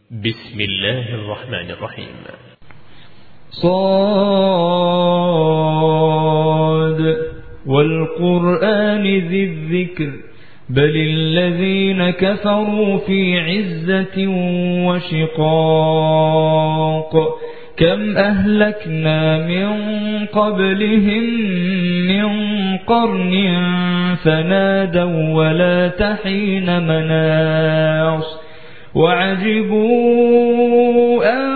بسم الله الرحمن الرحيم. صاد والقرآن ذي الذكر بل الذين كفروا في عزة وشقاق كم أهلكنا من قبلهم من قرن فنادوا ولا تحين مناص وعجبوا أن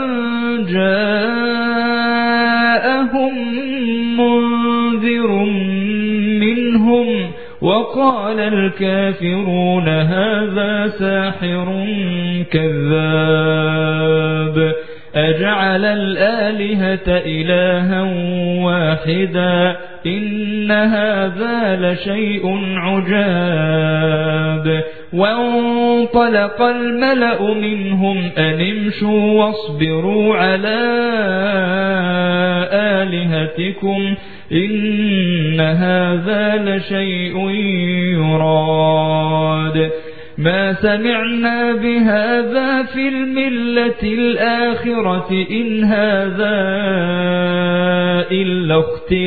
جاءهم منذر منهم وقال الكافرون هذا ساحر كذاب أجعل الآلهة إلها واحدا إن هذا لشيء عجاب وانطلق الملأ منهم أن امشوا واصبروا على آلهتكم إن هذا لشيء يراد ما سمعنا بهذا في الملة الآخرة إن هذا إلا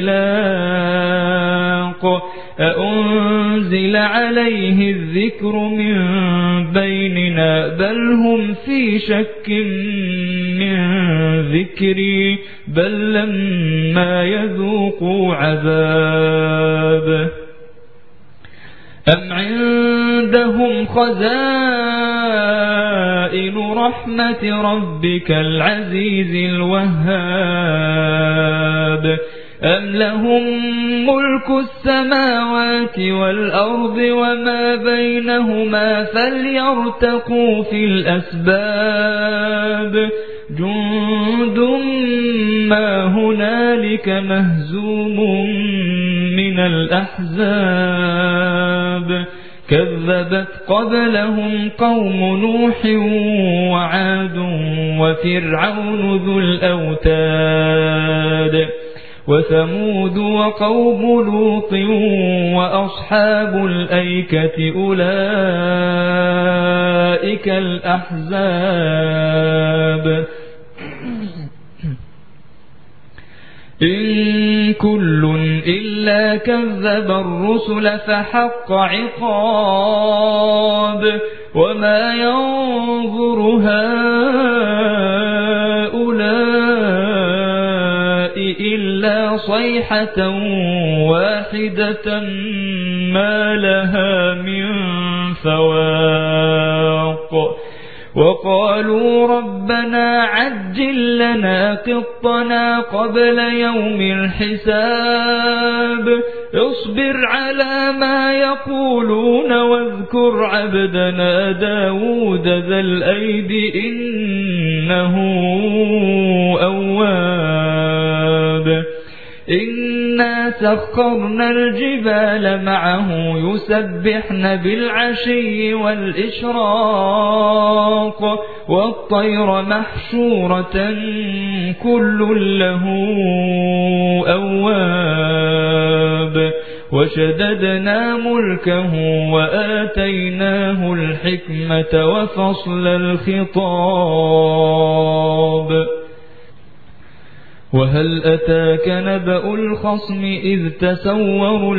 اختلاق أأنزل عليه الذكر من بيننا بل هم في شك من ذكري بل لما يذوقوا عذاب أم عندهم خزائن رحمة ربك العزيز الوهاب أم لهم ملك السماوات والأرض وما بينهما فليرتقوا في الأسباب جند ما هنالك مهزوم من الأحزاب كذبت قبلهم قوم نوح وعاد وفرعون ذو الأوتاد وثمود وقوم لوط وأصحاب الأيكة أولئك الأحزاب إن كل إلا كذب الرسل فحق عقاب وما ينظر هؤلاء إلا صيحة واحدة ما لها من فواق وقالوا ربنا عجل لنا قطنا قبل يوم الحساب اصبر على ما يقولون واذكر عبدنا داود ذا الأيد إنه أواب إنا سخرنا الجبال معه يسبحن بالعشي والإشراق والطير محشورة كل له أواب وشددنا ملكه وآتيناه الحكمة وفصل الخطاب وهل أتاك نبأ الخصم إذ تسوروا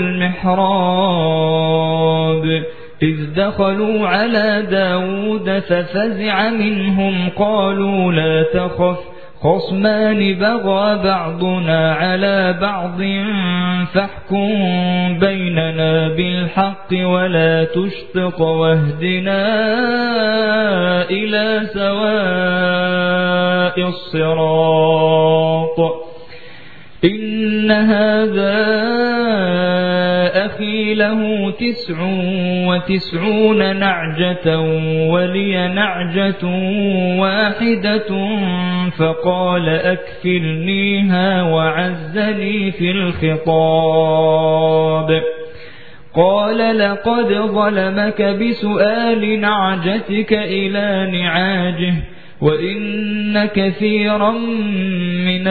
المحراب إذ دخلوا على داود ففزع منهم قالوا لا تخف خصمان بغى بعضنا على بعض فاحكم بيننا بالحق ولا تشطط واهدنا إلى سواء الصراط إن هذا أخي له 99 نعجة ولي نعجة واحدة فقال أكفلنيها وعزني في الخطاب قال لقد ظلمك بسؤال نعجتك إلى نعاجه وإن كثيرا من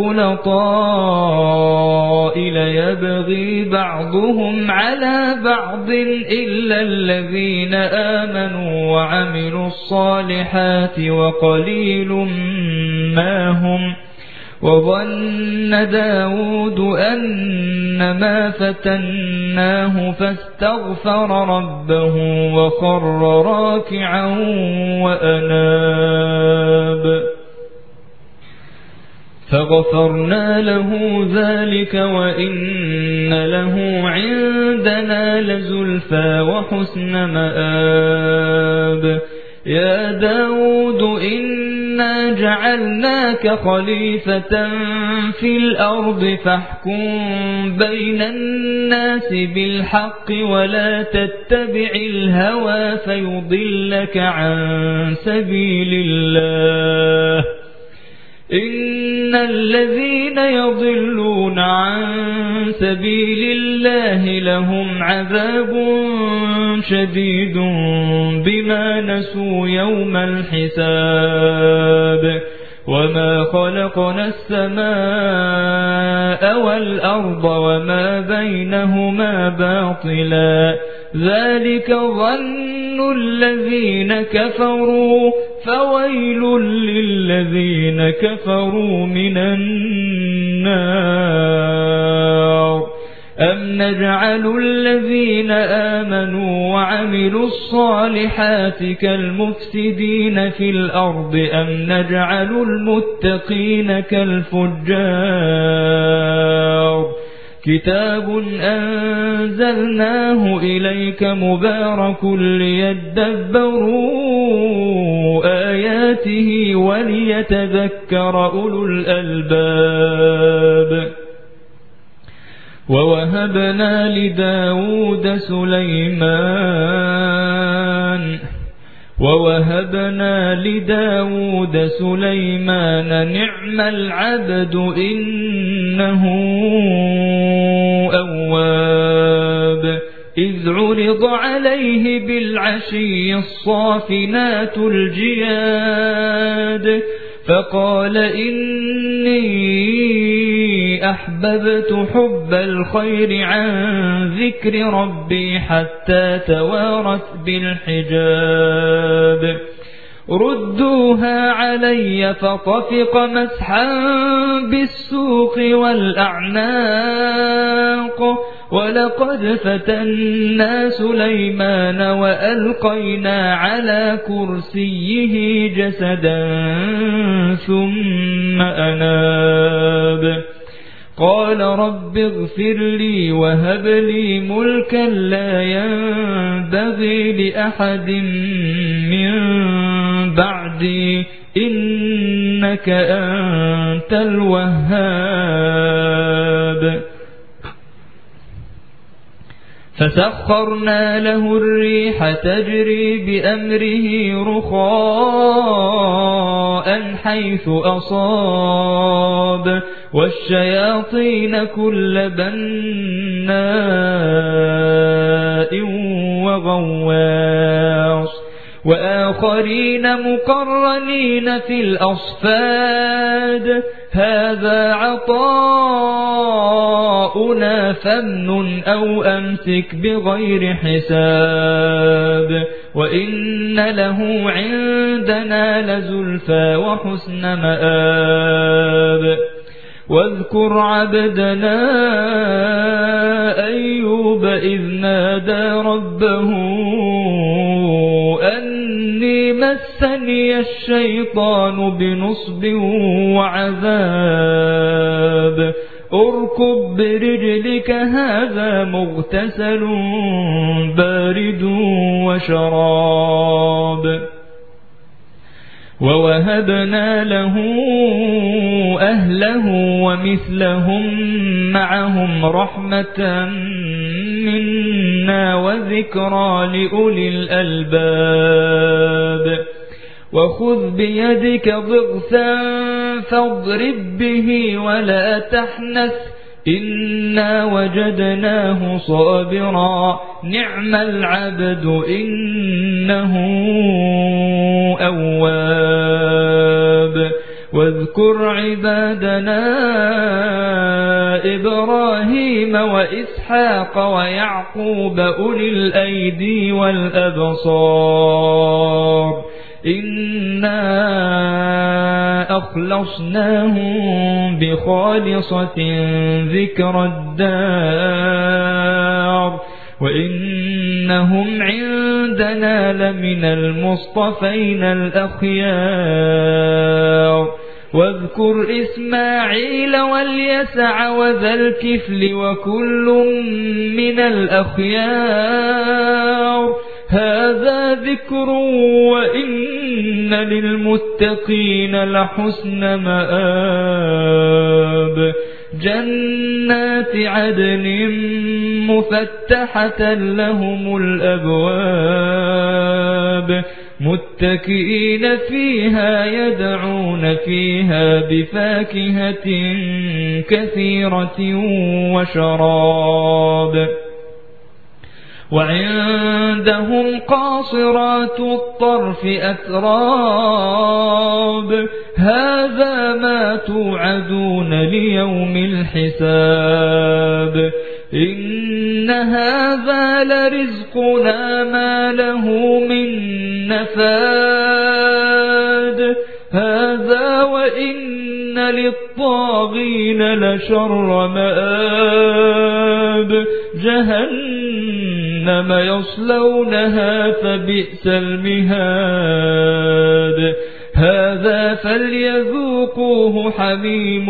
الخلطاء ليبغي بعضهم على بعض إلا الذين آمنوا وعملوا الصالحات وقليل ما هم. وظن داود أنما فتناه فاستغفر ربه وخر راكعا وأناب فغفرنا له ذلك وإن له عندنا لزلفى وحسن مآب. يا داود إنا جعلناك خليفة في الأرض فاحكم بين الناس بالحق ولا تتبع الهوى فيضلك عن سبيل الله. إن الذين يضلون عن سبيل الله لهم عذاب شديد بما نسوا يوم الحساب. وما خلقنا السماء والأرض وما بينهما باطلا ذلك ظن الذين كفروا فويل للذين كفروا من النار. أم نجعل الذين آمنوا وعملوا الصالحات كالمفسدين في الأرض أم نجعل المتقين كالفجار. كتاب أنزلناه إليك مبارك ليدبروا آياته وليتذكر أولو الألباب. ووهبنا لداود سليمان نعم العبد إنه أواب. إذ عرض عليه بالعشي الصافنات الجياد فقال إني أحببت حب الخير عن ذكر ربي حتى توارت بالحجاب. ردوها علي فطفق مسحا بالسوق والأعناق. ولقد فتنا سليمان وألقينا على كرسيه جسدا ثم أناب. قال رب اغفر لي وهب لي ملكا لا ينبغي لأحد من بعدي إنك أنت الوهاب. فسخرنا له الريح تجري بأمره رخاء حيث أصاب والشياطين كل بناء وغواص وآخرين مقرنين في الأصفاد. هذا عطاؤنا فامنن أو أمسك بغير حساب. وإن له عندنا لزلفى وحسن مآب. واذكر عبدنا أيوب إذ نادى ربه أني مسني الشيطان بنصب وعذاب. اركب برجلك هذا مغتسل بارد وشراب. ووهبنا له أهله ومثلهم معهم رحمة منا وذكرى لأولي الألباب. وخذ بيدك ضغثا فاضرب به ولا تحنث إنا وجدناه صابرا نعم العبد إنه أواب. واذكر عبادنا إبراهيم وإسحاق ويعقوب أولي الأيدي والأبصار إنا أخلصناهم بخالصة ذكر الدار وإنهم عندنا لمن المصطفين الأخيار واذكر إسماعيل واليسع وذا الكفل وكل من الأخيار هذا ذكر وإن للمتقين لحسن مآب جنات عدن مفتحة لهم الأبواب متكئين فيها يدعون فيها بفاكهة كثيرة وشراب وعندهم قاصرات الطرف أتراب هذا ما توعدون ليوم الحساب إن هذا لرزقنا ما له من نفاد هذا وإن للطاغين لشر مآب جهنم يصلونها فبئس المهاد هذا فليذوقوه حميم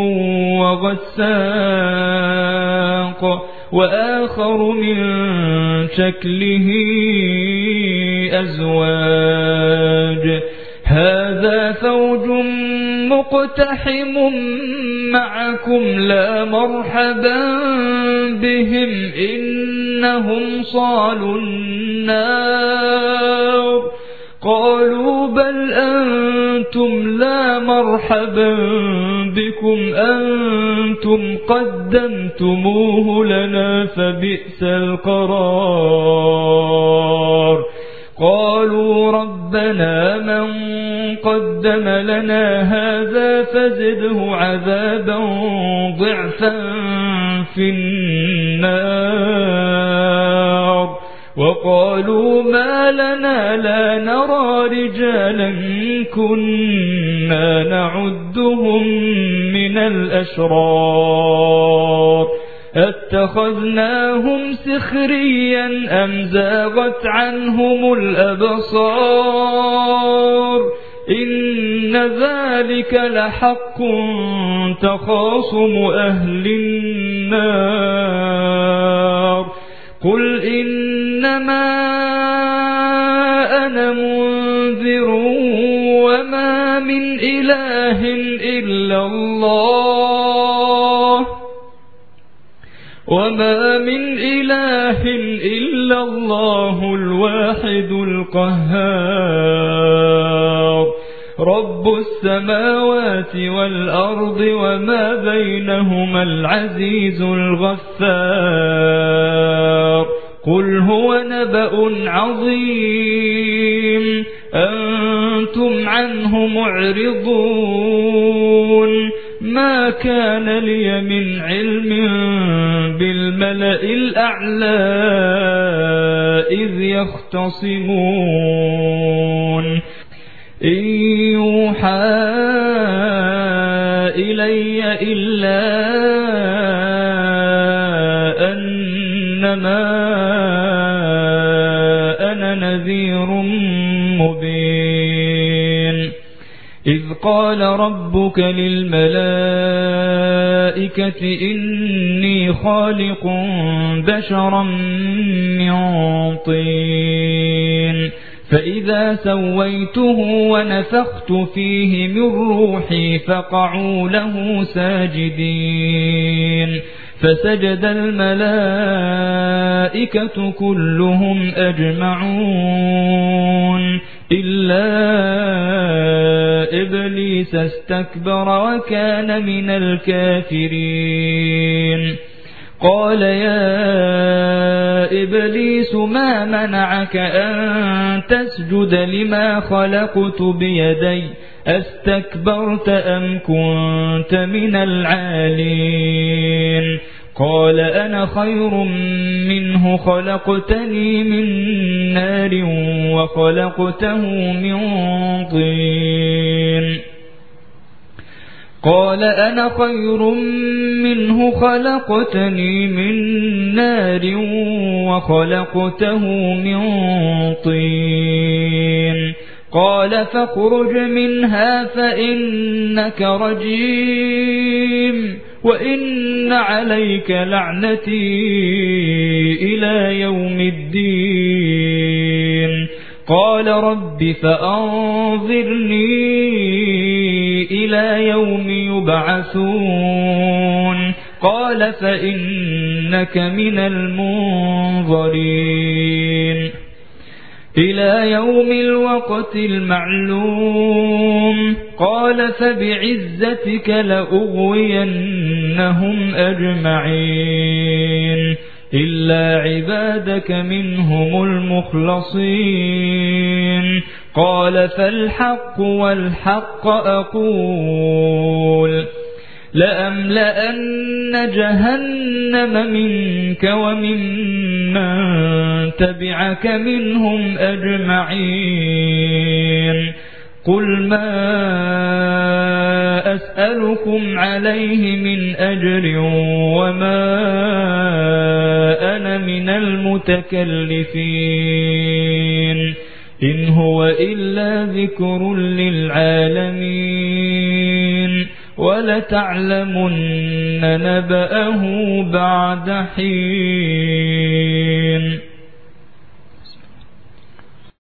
وغساق وآخر من شكله أزواج هذا فوج مقتحم معكم لا مرحبا بهم إنهم صالوا النار قالوا بل أنتم لا مرحبا بكم أنتم قدمتموه لنا فبئس القرار قالوا ربنا من قدم لنا هذا فزده عذابا ضعفا في النار وقالوا ما لنا لا نرى رجالا كنا نعدهم من الأشرار اتخذناهم سخريا أم زاغت عنهم الأبصار إن ذلك لحق تخاصم أهل النار قل إنما أنا منذر وما من إله إلا الله الواحد القهار رب السماوات والأرض وما بينهما العزيز الغفار قل هو نبأ عظيم أنتم عنه معرضون ما كان لي من علم بالملأ الأعلى إذ يختصمون إن يوحى إلي إلا أنما أنا نذير مبين إذ قال ربك للملائكة إني خالق بشرا من طين فإذا سويته ونفخت فيه من روحي فقعوا له ساجدين فسجد الملائكة كلهم أجمعون إلا إبليس استكبر وكان من الكافرين قال يا إبليس ما منعك أن تسجد لما خلقت بيدي أستكبرت أم كنت من العالين قال أنا خير منه خلقتني من نار وخلقته من طين قال أنا خير منه خلقتني من نار وخلقته من طين قال فاخرج منها فإنك رجيم وإن عليك لعنتي إلى يوم الدين قال رب فأنظرني إلى يوم يبعثون قال فإنك من المنظرين إلى يوم الوقت المعلوم قال فبعزتك لأغوينهم أجمعين إلا عبادك منهم المخلصين قال فالحق والحق أقول لأملأن جهنم منك وممن تبعك منهم أجمعين قل ما أسألكم عليه من أجر وما أنا من المتكلفين إن هو إلا ذكر للعالمين ولتعلمن نبأه بعد حين